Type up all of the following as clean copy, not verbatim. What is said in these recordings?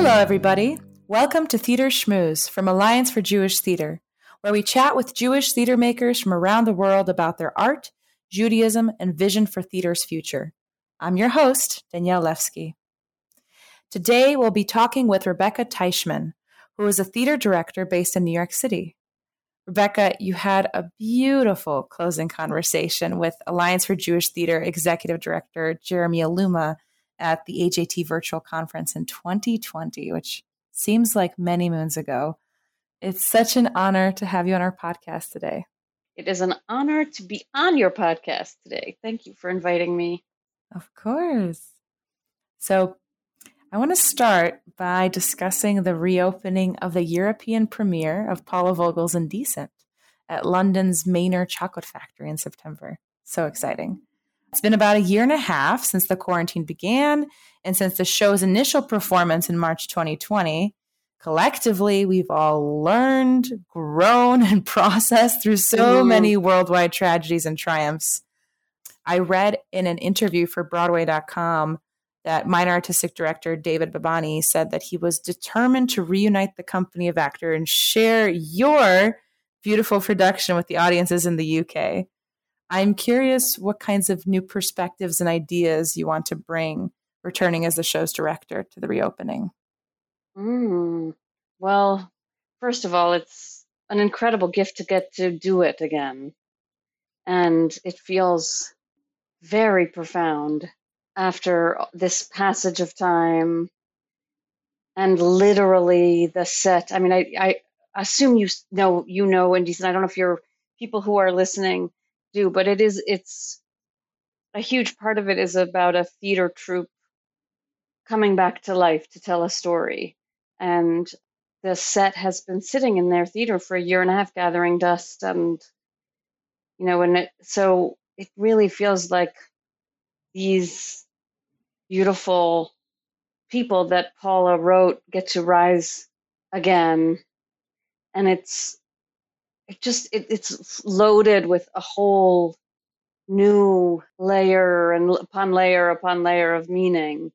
Hello, everybody. Welcome to Theater Schmooze from Alliance for Jewish Theater, where we chat with Jewish theater makers from around the world about their art, Judaism, and vision for theater's future. I'm your host, Danielle Levsky. Today, we'll be talking with Rebecca Teichman, who is a theater director based in New York City. Rebecca, you had a beautiful closing conversation with Alliance for Jewish Theater Executive Director Jeremy Aluma at the AJT Virtual Conference in 2020, which seems like many moons ago. It's such an honor to have you on our podcast today. It is an honor to be on your podcast today. Thank you for inviting me. Of course. So I want to start by discussing the reopening of the European premiere of Paula Vogel's Indecent at London's Manor Chocolate Factory in September. So exciting. It's been about a year and a half since the quarantine began and since the show's initial performance in March 2020. Collectively, we've all learned, grown, and processed through so many worldwide tragedies and triumphs. I read in an interview for Broadway.com that minor artistic director David Babani said that he was determined to reunite the company of actors and share your beautiful production with the audiences in the UK. I'm curious what kinds of new perspectives and ideas you want to bring returning as the show's director to the reopening. Well, first of all, it's an incredible gift to get to do it again. And it feels very profound after this passage of time and literally the set. I mean, I assume you know Indecent. I don't know if your people who are listening do, but it's a huge part of it is about a theater troupe coming back to life to tell a story. And the set has been sitting in their theater for a year and a half, gathering dust, and so it really feels like these beautiful people that Paula wrote get to rise again, and it's loaded with a whole new layer and upon layer of meaning.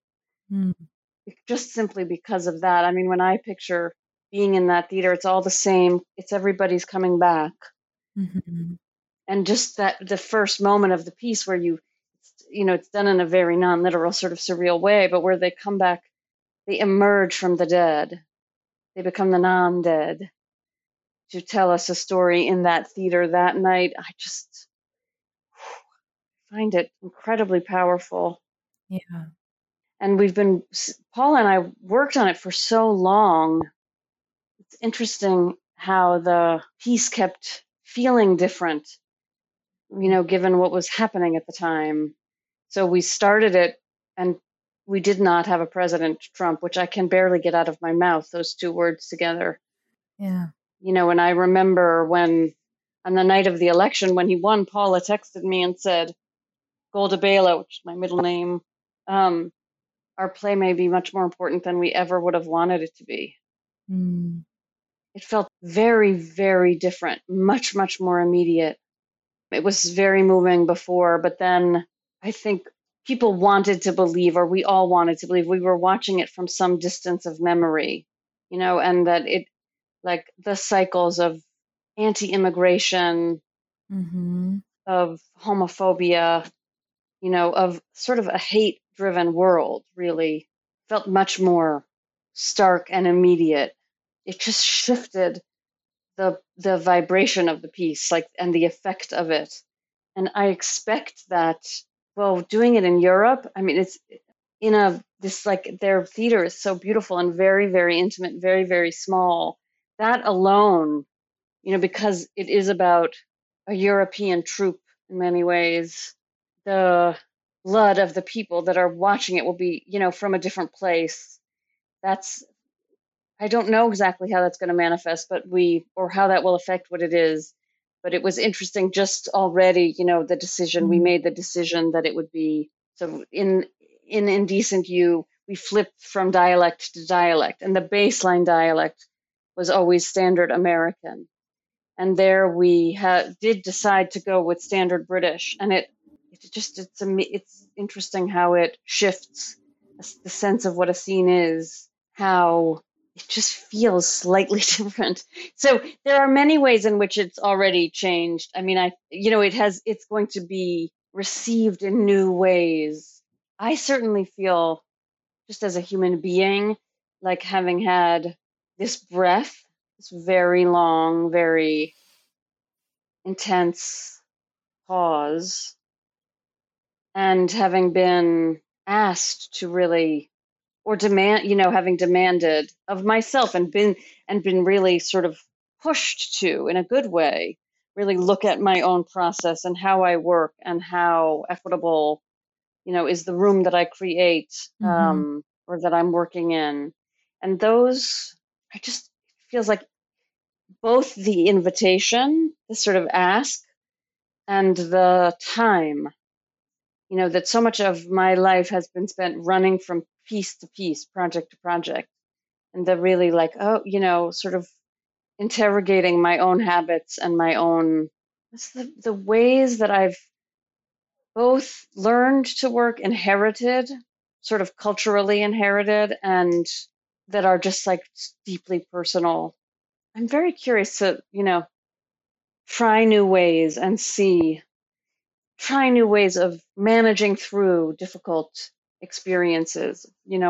Just simply because of that. I mean, when I picture being in that theater, it's all the same. It's everybody's coming back. Mm-hmm. And just that the first moment of the piece where it's done in a very non-literal sort of surreal way, but where they come back, they emerge from the dead. They become the non-dead to tell us a story in that theater that night. I just find it incredibly powerful. Yeah. And Paula and I worked on it for so long. It's interesting how the piece kept feeling different, given what was happening at the time. So we started it, and we did not have a President Trump, which I can barely get out of my mouth, those two words together. Yeah. And I remember when, on the night of the election, when he won, Paula texted me and said, Golda Bela, which is my middle name, our play may be much more important than we ever would have wanted it to be. It felt very, very different, much, much more immediate. It was very moving before, but then I think people wanted to believe, or we all wanted to believe, we were watching it from some distance of memory, and that it, like the cycles of anti-immigration, of homophobia, of sort of a hate-driven world, really felt much more stark and immediate. It just shifted the vibration of the piece, and the effect of it. And I expect that, doing it in Europe, I mean, it's their theater is so beautiful and very, very intimate, very, very small. That alone, because it is about a European troupe in many ways, the blood of the people that are watching it will be, from a different place. I don't know exactly how that's going to manifest, or how that will affect what it is. But it was interesting just already, the decision, we made the decision that it would be, so in Indecent we flipped from dialect to dialect, and the baseline dialect was always standard American. And there we did decide to go with standard British. And it's interesting how it shifts the sense of what a scene is, how it just feels slightly different. So there are many ways in which it's already changed. I mean, it's going to be received in new ways. I certainly feel, just as a human being, like having had this breath, this very long, very intense pause, and having been asked to really, or demand, having demanded of myself and been really sort of pushed to, in a good way, really look at my own process and how I work and how equitable, is the room that I create, Mm-hmm. or that I'm working in. And those, I just feels like both the invitation, the sort of ask, and the time, that so much of my life has been spent running from piece to piece, project to project, and the really like, sort of interrogating my own habits and my own, it's the ways that I've both learned to work, inherited, sort of culturally inherited, and that are just like deeply personal. I'm very curious to, try new ways and try new ways of managing through difficult experiences.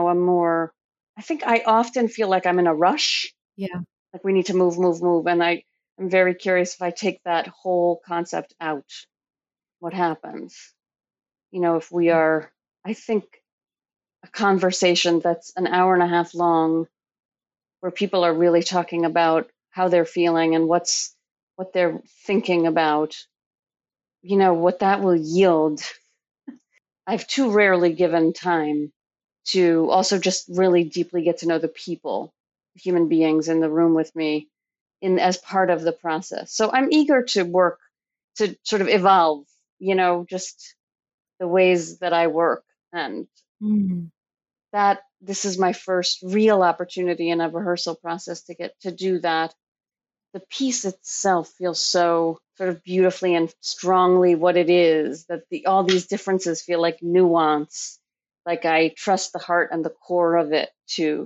I think I often feel like I'm in a rush, Yeah. like we need to move, move, move. And I'm very curious, if I take that whole concept out, what happens? If we are, I think, a conversation that's an hour and a half long, where people are really talking about how they're feeling and what they're thinking about, what that will yield. I've too rarely given time to also just really deeply get to know the people, human beings in the room with me, in as part of the process. So I'm eager to work to sort of evolve, just the ways that I work, and Mm. that this is my first real opportunity in a rehearsal process to get to do that. The piece itself feels so sort of beautifully and strongly what it is, that all these differences feel like nuance. Like I trust the heart and the core of it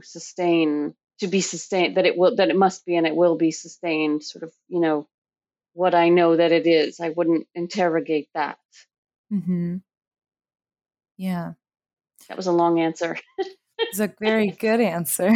to be sustained, that it must be and it will be sustained, sort of, what I know that it is. I wouldn't interrogate that. Mm-hmm. Yeah. That was a long answer. It's a very good answer.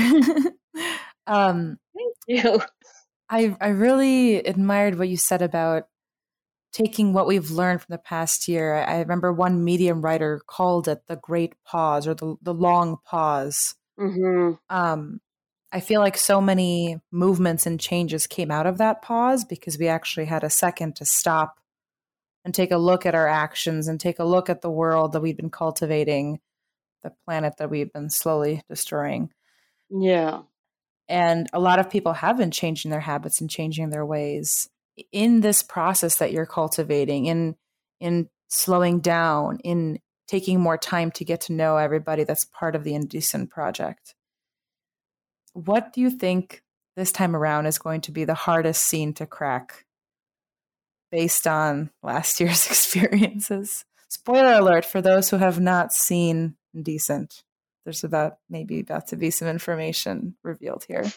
um, Thank you. I really admired what you said about taking what we've learned from the past year. I remember one Medium writer called it the great pause, or the long pause. Hmm. Um, I feel like so many movements and changes came out of that pause because we actually had a second to stop and take a look at our actions and take a look at the world that we've been cultivating, the planet that we've been slowly destroying. Yeah. And a lot of people have been changing their habits and changing their ways in this process that you're cultivating, in slowing down, in taking more time to get to know everybody that's part of the Indecent project. What do you think this time around is going to be the hardest scene to crack based on last year's experiences? Spoiler alert for those who have not seen Indecent. There's maybe about to be some information revealed here.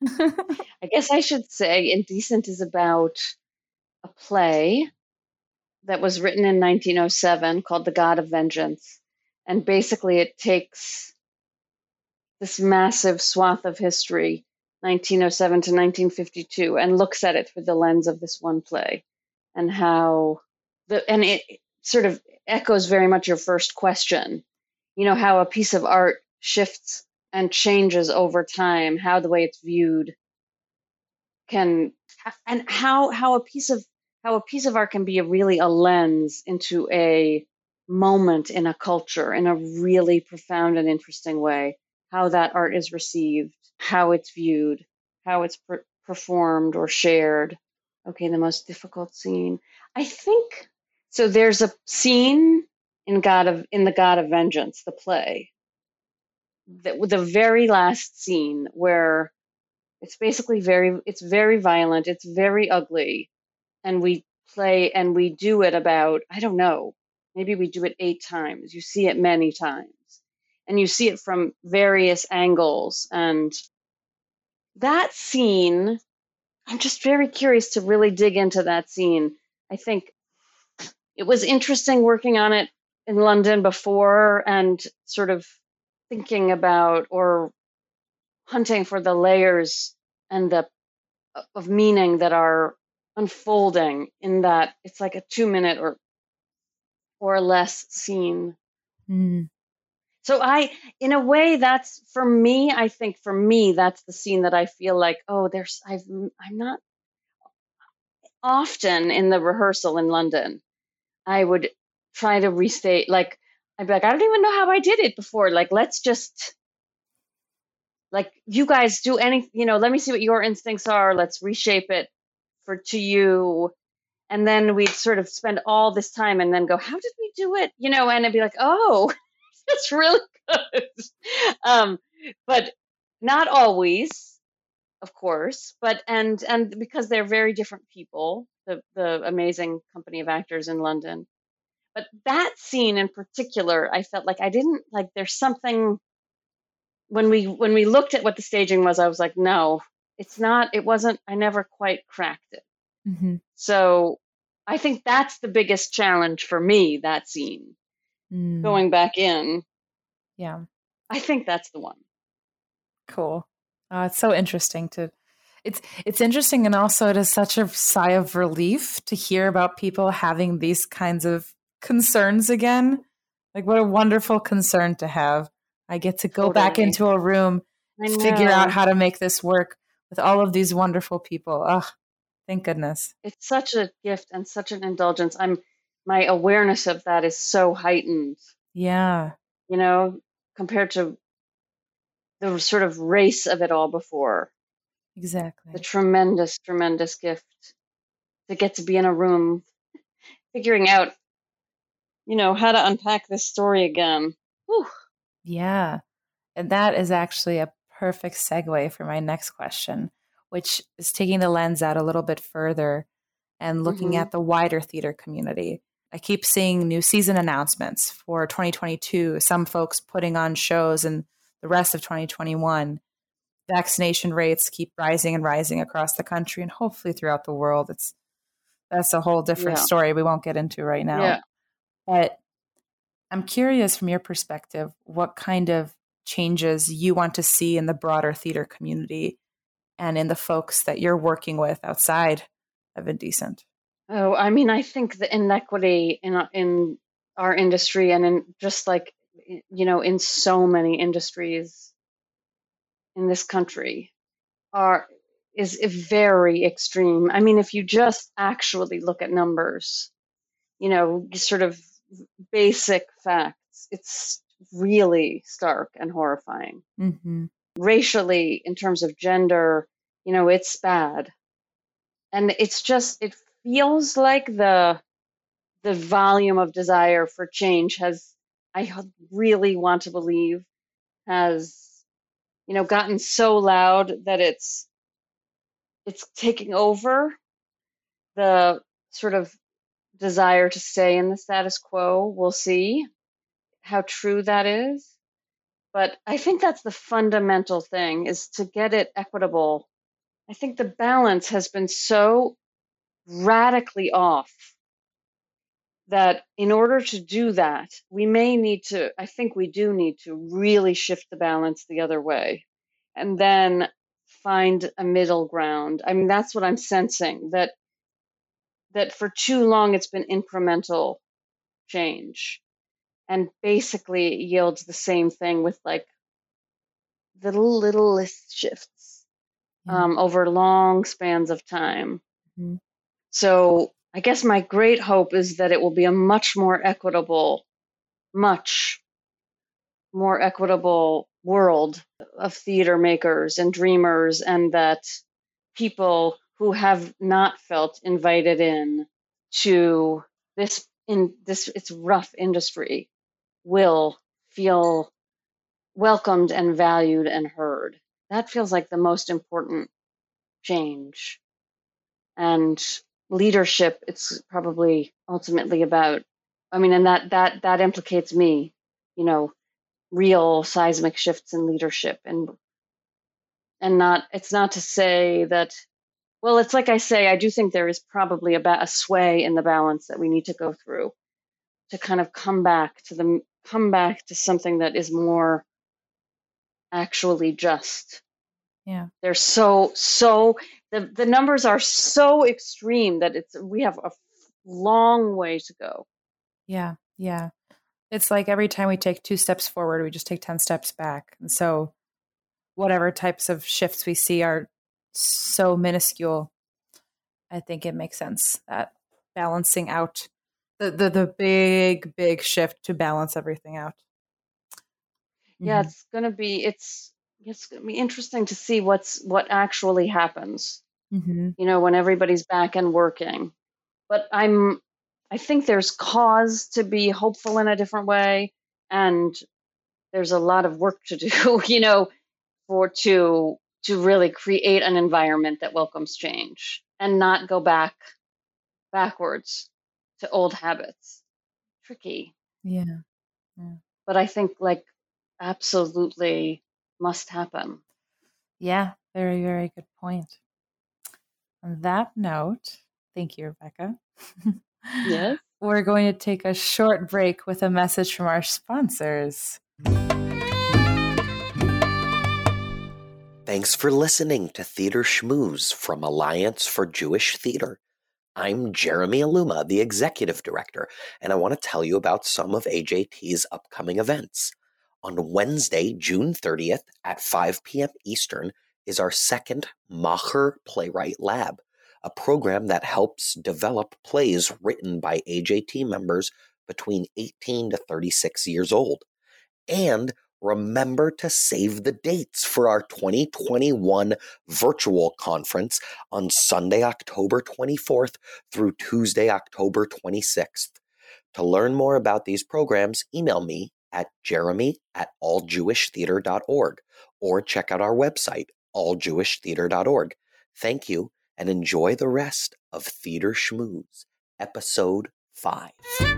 I guess I should say Indecent is about a play that was written in 1907 called The God of Vengeance. And basically, it takes this massive swath of history, 1907 to 1952, and looks at it through the lens of this one play, and and it sort of echoes very much your first question. How a piece of art shifts and changes over time, how the way it's viewed can, and how a piece of art can be really a lens into a moment in a culture in a really profound and interesting way. How that art is received, how it's viewed, how it's performed or shared. Okay, the most difficult scene, I think. So there's a scene in the God of Vengeance, the play, the very last scene, where it's very violent, it's very ugly, and we do it about, I don't know, maybe we do it 8 times. You see it many times. and you see it from various angles. And that scene, I'm just very curious to really dig into that scene. I think it was interesting working on it in London before and sort of thinking about or hunting for the layers and the of meaning that are unfolding in that it's like a 2 minute or less scene. Mm. So in a way, that's for me. I think for me, that's the scene that I feel like, oh, I'm not often in the rehearsal in London. I would try to restate, like, I'd be like, I don't even know how I did it before. Like, let's just, like, you guys do any, let me see what your instincts are. Let's reshape it to you. And then we'd sort of spend all this time and then go, how did we do it? And it'd be like, oh, it's really good. But not always, of course, but and because they're very different people, the amazing company of actors in London. But that scene in particular, I felt like I didn't like. There's something when we looked at what the staging was, I was like, no, it's not. It wasn't. I never quite cracked it. Mm-hmm. So I think that's the biggest challenge for me. That scene, going back in. Yeah, I think that's the one. cool. It's so interesting to. It's interesting, and also it is such a sigh of relief to hear about people having these kinds of concerns again. Like, what a wonderful concern to have. I get to go back Totally. into a room, I figure out know. how to make this work with all of these wonderful people. Oh, thank goodness. It's such a gift and such an indulgence. My awareness of that is so heightened, Yeah, compared to the sort of race of it all before. The exactly. tremendous, tremendous gift to get to be in a room figuring out, how to unpack this story again. Whew. Yeah. And that is actually a perfect segue for my next question, which is taking the lens out a little bit further and looking Mm-hmm. at the wider theater community. I keep seeing new season announcements for 2022, some folks putting on shows in the rest of 2021. Vaccination rates keep rising and rising across the country and hopefully throughout the world. That's a whole different Yeah. story we won't get into right now. Yeah. But I'm curious from your perspective, what kind of changes you want to see in the broader theater community and in the folks that you're working with outside of Indecent. Oh, I mean, I think the inequity in our industry and in just like, in so many industries in this country are is very extreme. I mean, if you just actually look at numbers, sort of basic facts, it's really stark and horrifying. Mm-hmm. Racially, in terms of gender, it's bad. And it feels like the volume of desire for change I really want to believe, has, gotten so loud that it's taking over the sort of desire to stay in the status quo. We'll see how true that is. But I think that's the fundamental thing, is to get it equitable. I think the balance has been so radically off that in order to do that, I think we do need to really shift the balance the other way and then find a middle ground. I mean, that's what I'm sensing, that for too long it's been incremental change and basically yields the same thing with like the littlest shifts over long spans of time. Mm-hmm. So I guess my great hope is that it will be a much more equitable world of theater makers and dreamers, and that people who have not felt invited in to this it's rough industry will feel welcomed and valued and heard. That feels like the most important change. And leadership, it's probably ultimately about, I mean, and that implicates me, real seismic shifts in leadership, and not, it's not to say that, well, it's like I say, I do think there is probably a sway in the balance that we need to go through to kind of come back to something that is more actually just. Yeah. They're the numbers are so extreme that we have a long way to go. Yeah. Yeah. It's like every time we take 2 steps forward, we just take 10 steps back. And so whatever types of shifts we see are so minuscule. I think it makes sense that balancing out the big shift to balance everything out. Yeah, Mm-hmm. it's gonna be interesting to see what actually happens. Mm-hmm. When everybody's back and working. But I think there's cause to be hopeful in a different way, and there's a lot of work to do, for to really create an environment that welcomes change and not go backwards to old habits. Tricky. Yeah. Yeah. But I think like absolutely must happen. Yeah. Very, very good point. On that note, thank you, Rebecca. Yes. We're going to take a short break with a message from our sponsors. Thanks for listening to Theater Schmooze from Alliance for Jewish Theater. I'm Jeremy Aluma, the Executive Director, and I want to tell you about some of AJT's upcoming events. On Wednesday, June 30th at 5 p.m. Eastern is our second Macher Playwright Lab, a program that helps develop plays written by AJT members between 18 to 36 years old. And remember to save the dates for our 2021 virtual conference on Sunday, October 24th through Tuesday, October 26th. To learn more about these programs, email me at jeremy@alljewishtheater.org or check out our website, alljewishtheater.org. Thank you, and enjoy the rest of Theater Schmooze, Episode 5.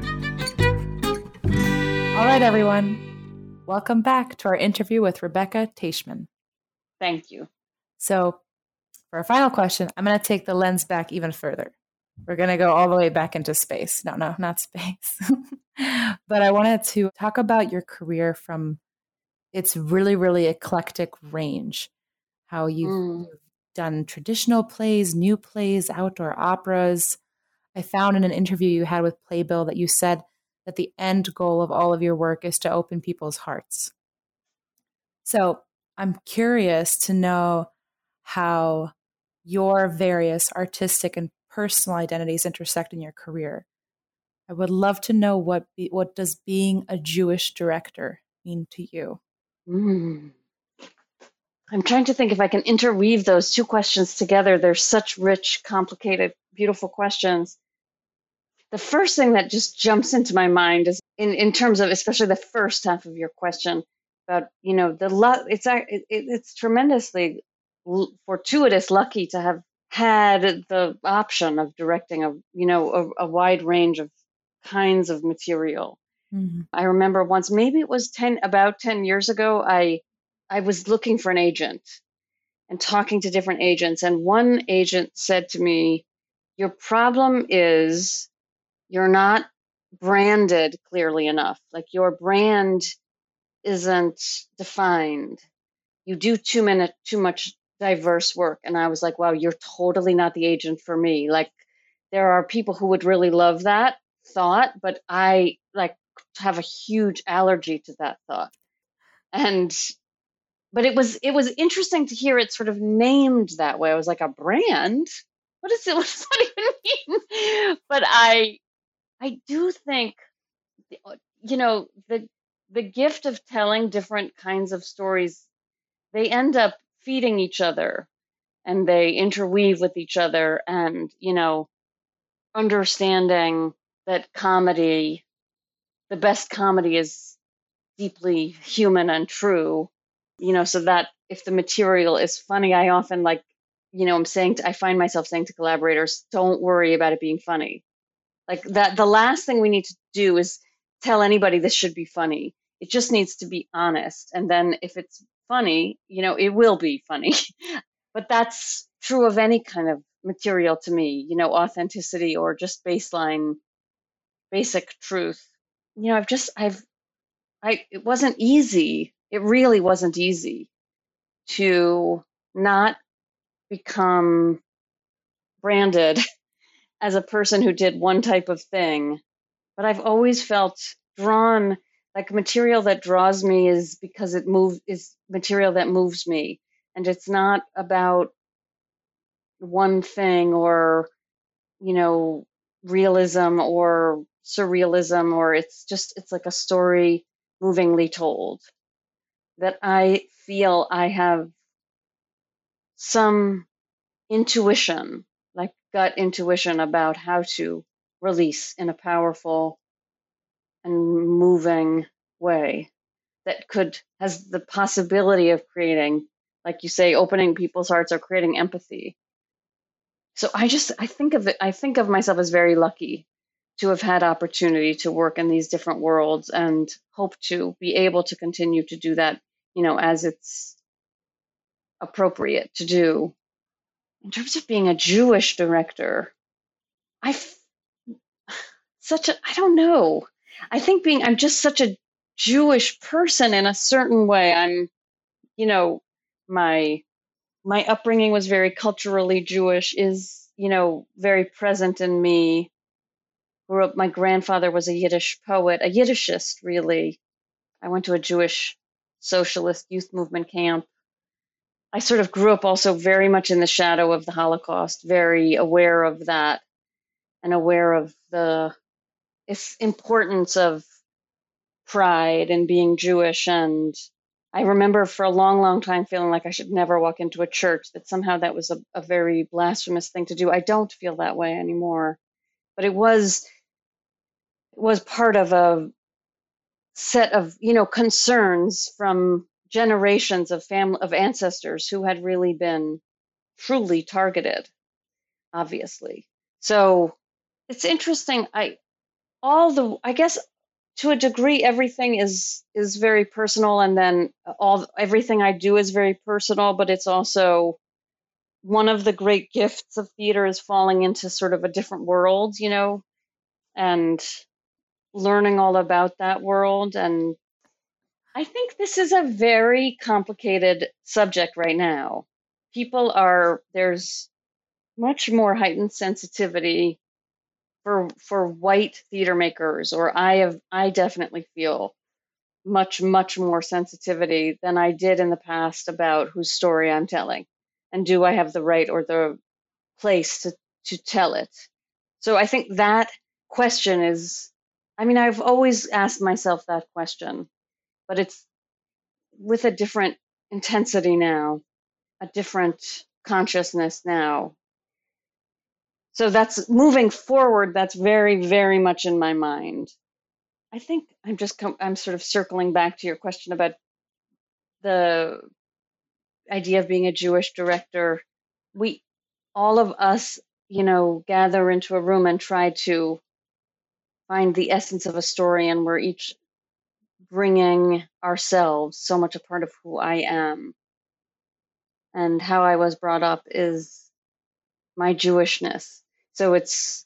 All right, everyone. Welcome back to our interview with Rebecca Teichman. Thank you. So for our final question, I'm going to take the lens back even further. We're going to go all the way back into space. No, not space. But I wanted to talk about your career from its really, really eclectic range. How you've done traditional plays, new plays, outdoor operas. I found in an interview you had with Playbill that you said that the end goal of all of your work is to open people's hearts. So I'm curious to know how your various artistic and personal identities intersect in your career. I would love to know what does being a Jewish director mean to you? I'm trying to think if I can interweave those two questions together. They're such rich, complicated, beautiful questions. The first thing that just jumps into my mind is in terms of especially the first half of your question about it's tremendously fortuitous, lucky to have had the option of directing a wide range of kinds of material. Mm-hmm. I remember once, maybe it was about 10 years ago, I was looking for an agent and talking to different agents, and one agent said to me, "Your problem is you're not branded clearly enough. Like your brand isn't defined. You do too much diverse work." And I was like, wow, you're totally not the agent for me. Like there are people who would really love that thought, but I like have a huge allergy to that thought. But it was interesting to hear it sort of named that way. I was like, a brand? What does that even mean? But I do think, the gift of telling different kinds of stories, they end up feeding each other and they interweave with each other, and, understanding that the best comedy is deeply human and true, so that if the material is funny, I often I find myself saying to collaborators, don't worry about it being funny. Like that, the last thing we need to do is tell anybody this should be funny. It just needs to be honest. And then if it's funny, it will be funny. But that's true of any kind of material to me, authenticity or just baseline, basic truth. It wasn't easy. It really wasn't easy to not become branded as a person who did one type of thing. But I've always felt drawn, like material that draws me is because is material that moves me. And it's not about one thing or, realism or surrealism, or it's like a story movingly told that I feel I have some intuition, like gut intuition about how to release in a powerful and moving way that has the possibility of creating, like you say, opening people's hearts or creating empathy. So I think of myself as very lucky to have had opportunity to work in these different worlds, and hope to be able to continue to do that, as it's appropriate to do. In terms of being a Jewish director, I don't know. I think I'm just such a Jewish person in a certain way. I'm, my upbringing was very culturally Jewish, is, very present in me. Grew up, my grandfather was a Yiddish poet, a Yiddishist, really. I went to a Jewish socialist youth movement camp. I sort of grew up also very much in the shadow of the Holocaust, very aware of that, and aware of the importance of pride and being Jewish. And I remember for a long, long time feeling like I should never walk into a church, that somehow that was a very blasphemous thing to do. I don't feel that way anymore. But it was part of a set of, concerns from generations of ancestors who had really been truly targeted, obviously. So it's interesting. I guess to a degree, everything is very personal, and then everything I do is very personal. But it's also one of the great gifts of theater is falling into sort of a different world, and learning all about that world. And I think this is a very complicated subject right now. There's much more heightened sensitivity for white theater makers, or I definitely feel much, much more sensitivity than I did in the past about whose story I'm telling, and do I have the right or the place to tell it. So I think that question is, I've always asked myself that question, but it's with a different intensity now, a different consciousness now. So that's moving forward. That's very, very much in my mind. I think I'm sort of circling back to your question about the idea of being a Jewish director. All of us, gather into a room and try to find the essence of a story, and we're each bringing ourselves, so much a part of who I am. And how I was brought up is my Jewishness. So it's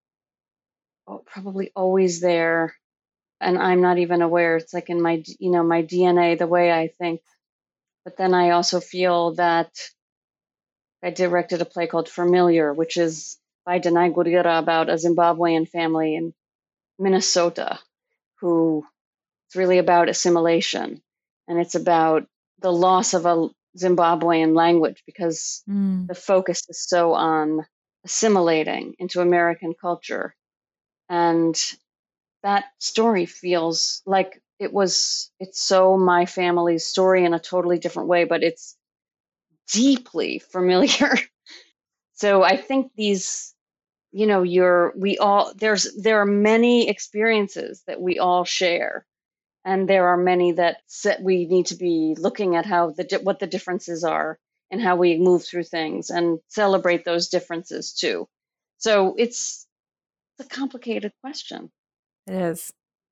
probably always there, and I'm not even aware. It's like in my DNA, the way I think. But then I also feel that I directed a play called Familiar, which is by Danai Gurira, about a Zimbabwean family in Minnesota who it's really about assimilation, and it's about the loss of a Zimbabwean language because the focus is so on assimilating into American culture. And that story feels like it's so my family's story in a totally different way, but it's deeply familiar. So I think these, there are many experiences that we all share. And there are many that we need to be looking at what the differences are and how we move through things and celebrate those differences too. So it's a complicated question. It is.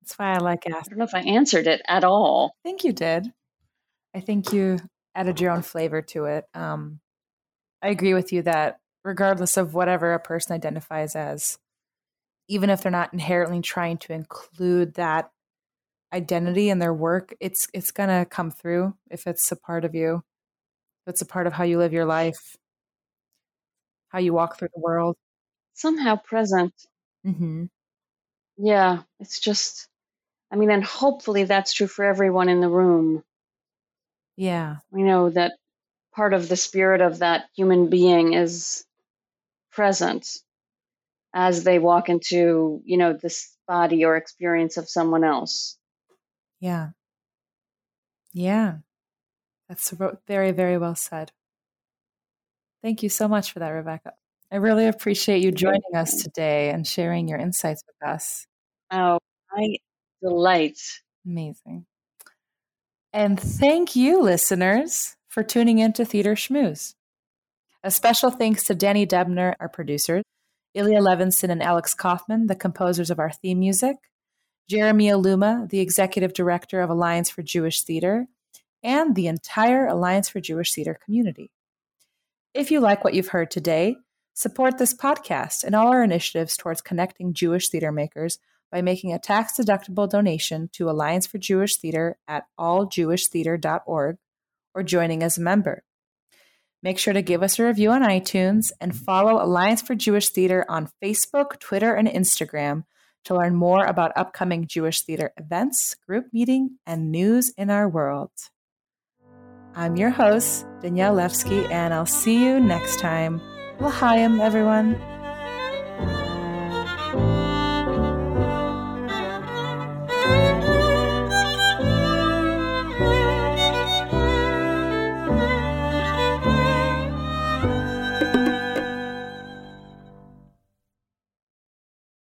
That's why I like I asking. don't know if I answered it at all. I think you did. I think you added your own flavor to it. I agree with you that regardless of whatever a person identifies as, even if they're not inherently trying to include that identity in their work, it's gonna come through if it's a part of you. If it's a part of how you live your life, how you walk through the world. Somehow present. Mm-hmm. Yeah, it's just, I mean, and hopefully that's true for everyone in the room. Yeah. We know that part of the spirit of that human being is present as they walk into, this body or experience of someone else. Yeah. Yeah. That's very, very well said. Thank you so much for that, Rebecca. I really appreciate you joining us today and sharing your insights with us. Oh, my delight. Amazing. And thank you, listeners, for tuning in to Theater Schmooze. A special thanks to Danny Debner, our producer, Ilya Levinson and Alex Kaufman, the composers of our theme music, Jeremy Aluma, the executive director of Alliance for Jewish Theater, and the entire Alliance for Jewish Theater community. If you like what you've heard today, support this podcast and all our initiatives towards connecting Jewish theater makers by making a tax-deductible donation to Alliance for Jewish Theater at alljewishtheater.org or joining as a member. Make sure to give us a review on iTunes and follow Alliance for Jewish Theater on Facebook, Twitter, and Instagram to learn more about upcoming Jewish theater events, group meeting, and news in our world. I'm your host, Danielle Levsky, and I'll see you next time. L'chaim, everyone.